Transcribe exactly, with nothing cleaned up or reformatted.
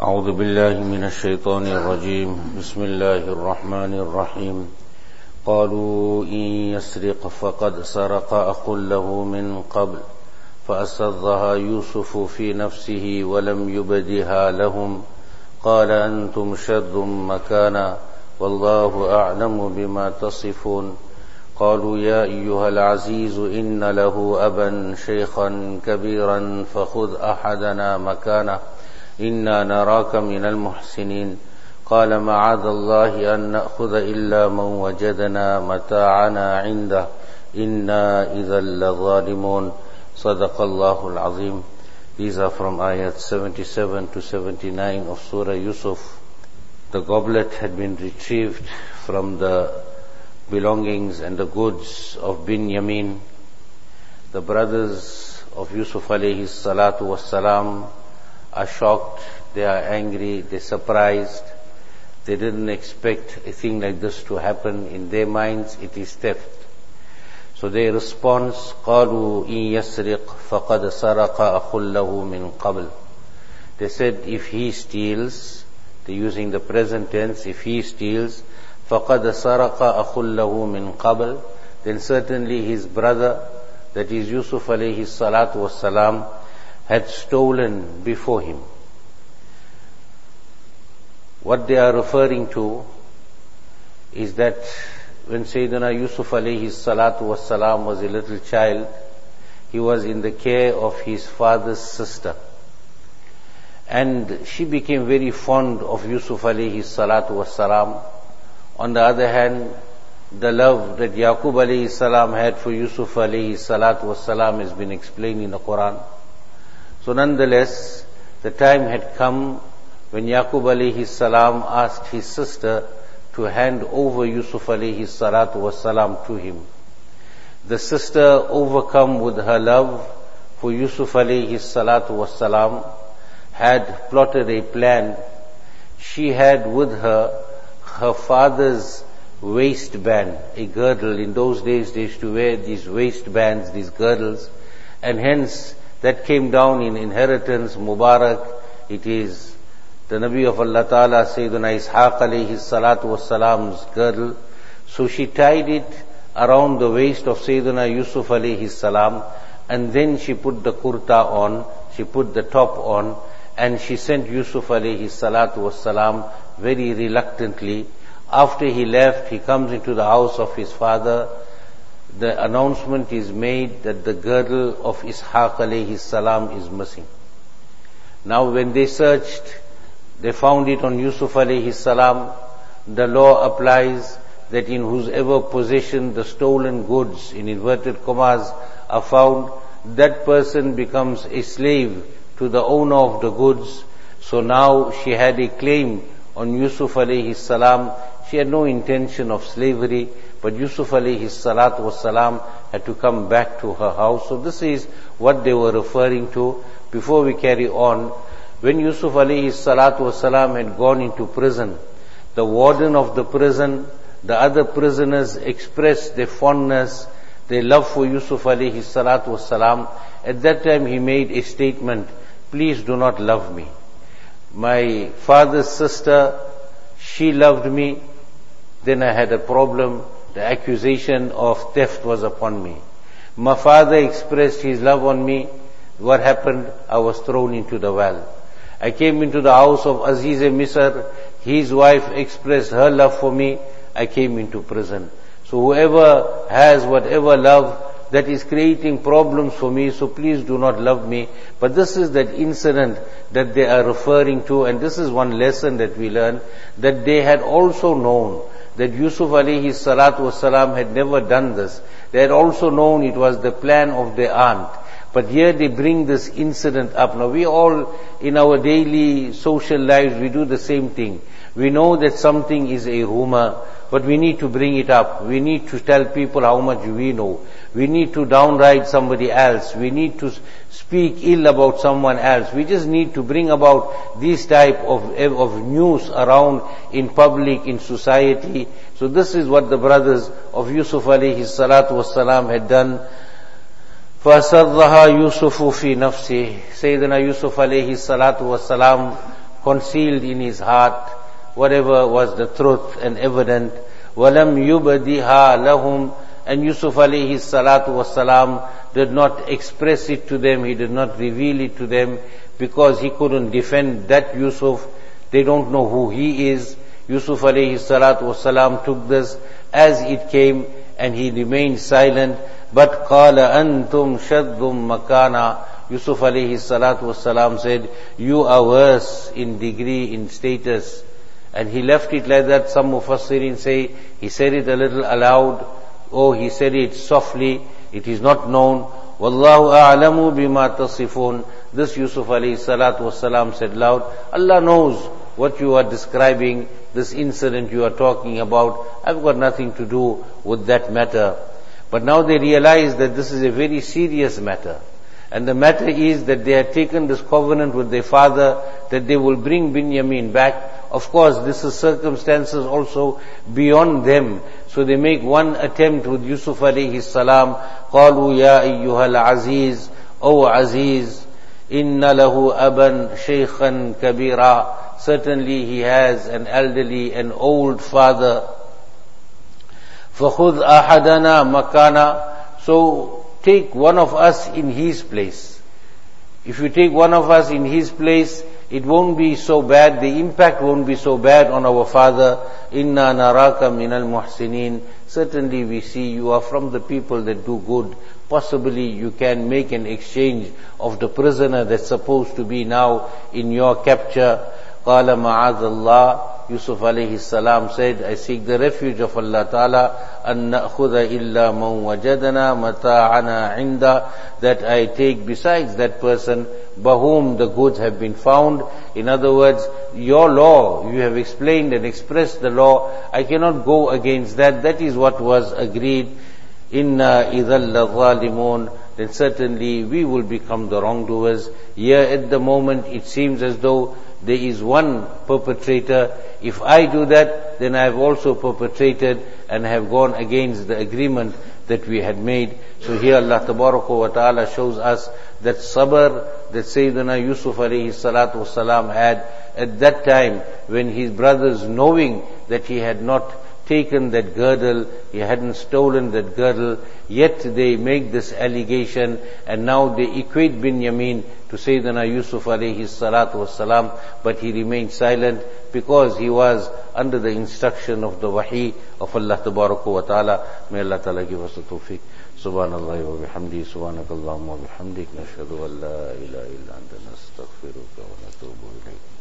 أعوذ بالله من الشيطان الرجيم بسم الله الرحمن الرحيم قالوا إن يسرق فقد سرق أخ له من قبل فأسرها يوسف في نفسه ولم يبدها لهم قال أنتم شر مكانا والله أعلم بما تصفون قالوا يا أيها العزيز إن له أبا شيخا كبيرا فخذ أحدنا مكانه إنا نراك من المحسنين قال معاذ الله أن نأخذ إلا من وجدنا متاعنا عنده إنا إذا لظالمون صدق الله العظيم. These are from ayat seventy-seven to seventy-nine of Surah Yusuf. The goblet had been retrieved from the belongings and the goods of Binyamin. The brothers of Yusuf alayhi salatu was salam are shocked, they are angry, they're surprised. They didn't expect a thing like this to happen. In their minds, it is theft. So their response, قَالُوا إِن يَسْرِقْ فَقَدْ سَرَقَ أَخٌ لَهُ مِنْ قَبْلِ. They said, if he steals, they're using the present tense, if he steals, فَقَدْ سَرَقَ أَخٌ لَهُ مِنْ قَبْلِ, then certainly his brother, that is Yusuf alayhi salatu was salam, had stolen before him. What they are referring to is that when Sayyidina Yusuf alayhi salatu was salam was a little child, he was in the care of his father's sister. And she became very fond of Yusuf alayhi salatu was salam. On the other hand, the love that Yaqub alayhi salam had for Yusuf alayhi salatu was salam has been explained in the Quran. So nonetheless, the time had come when Yaqub alayhi salam asked his sister to hand over Yusuf alayhi salatu was salam to him. The sister, overcome with her love for Yusuf alayhi salatu was salam, had plotted a plan. She had with her her father's waistband, a girdle. In those days they used to wear these waistbands, these girdles, and hence that came down in inheritance, Mubarak. It is the Nabi of Allah Ta'ala, Sayyidina Ishaq alayhi salatu was salam's girdle. So she tied it around the waist of Sayyidina Yusuf alayhi salam, and then she put the kurta on, she put the top on, and she sent Yusuf alayhi salatu was salam very reluctantly. After he left, he comes into the house of his father. The announcement is made that the girdle of Ishaq alayhi salam is missing. Now when they searched, they found it on Yusuf alayhi salam. The law applies that in whosever possession the stolen goods, in inverted commas, are found, that person becomes a slave to the owner of the goods. So now she had a claim on Yusuf alayhi salam. She had no intention of slavery, but Yusuf alayhi salatu was salam had to come back to her house. So this is what they were referring to. Before we carry on, when Yusuf alayhi salatu was salam had gone into prison, the warden of the prison, the other prisoners expressed their fondness, their love for Yusuf alayhi salatu was salam. At that time he made a statement, please do not love me. My father's sister, she loved me, then I had a problem. The accusation of theft was upon me. My father expressed his love on me. What happened? I was thrown into the well. I came into the house of Aziz Misr. His wife expressed her love for me. I came into prison. So whoever has whatever love, that is creating problems for me, so please do not love me. But this is that incident that they are referring to, and this is one lesson that we learn, that they had also known that Yusuf alayhi salatu wasalam had never done this. They had also known it was the plan of their aunt. But here they bring this incident up. Now we all, in our daily social lives, we do the same thing. We know that something is a rumor, but we need to bring it up. We need to tell people how much we know. We need to downright somebody else. We need to speak ill about someone else. We just need to bring about this type of, of news around in public, in society. So this is what the brothers of Yusuf alayhi salatu wassalam had done. فَأَسَرَّهَا يُوسُفُ فِي نَفْسِهِ. Sayyidina Yusuf alayhi salatu wassalam concealed in his heart, whatever was the truth and evident. وَلَمْ يُبَدِهَا لَهُمْ. And Yusuf alayhi salatu wasalam did not express it to them, he did not reveal it to them, because he couldn't defend that Yusuf. They don't know who he is. Yusuf alayhi salatu wasalam took this as it came, and he remained silent. But قَالَ أَنْتُمْ شَدٌّ مَكَانًا. Yusuf alayhi salatu wasalam said, you are worse in degree, in status. And he left it like that. Some Mufassirin say, he said it a little aloud, or he said it softly, it is not known. وَاللَّهُ أَعْلَمُ بِمَا تَصِفُونَ. This Yusuf alayhi salatu wasalam said loud, Allah knows what you are describing, this incident you are talking about. I've got nothing to do with that matter. But now they realize that this is a very serious matter. And the matter is that they had taken this covenant with their father that they will bring Binyamin back. Of course, this is circumstances also beyond them. So they make one attempt with Yusuf alayhi salam. قَالُوا يَا أَيُّهَا الْعَزِيزِ. O Aziz, إِنَّ لَهُ أَبًا شَيْخًا كَبِيرًا. Certainly he has an elderly and old father. فَخُذْ أَحَدَنَا مَكَانًا. So take one of us in his place. If you take one of us in his place, it won't be so bad, the impact won't be so bad on our father. Inna naraka minal muhsinin. Certainly we see you are from the people that do good. Possibly you can make an exchange of the prisoner that's supposed to be now in your capture. Qala ma'adallah. Yusuf alayhi salam said, I seek the refuge of Allah Ta'ala, an na'khudha illa man wajadana mata'ana inda, that I take besides that person by whom the goods have been found. In other words, your law, you have explained and expressed the law, I cannot go against that. That is what was agreed. Inna idhal ladhalimun. Then certainly we will become the wrongdoers. Here at the moment it seems as though there is one perpetrator. If I do that, then I have also perpetrated and have gone against the agreement that we had made. So here Allah Tabaraka wa Ta'ala shows us that sabr that Sayyidina Yusuf alayhi salatu wasalam had at that time, when his brothers, knowing that he had not taken that girdle, he hadn't stolen that girdle, yet they make this allegation, and now they equate Binyamin to Sayyidina Yusuf alayhi salatu wasalam, but he remained silent because he was under the instruction of the wahi of Allah Tabaraka wa Ta'ala. May Allah Ta'ala give us the tawfiq. Subhanallah wa bihamdi, subhanakallahumma wa bihamdik, nashhadu an la ilaha illa anta nastaghfiruka wa natubu ilayk.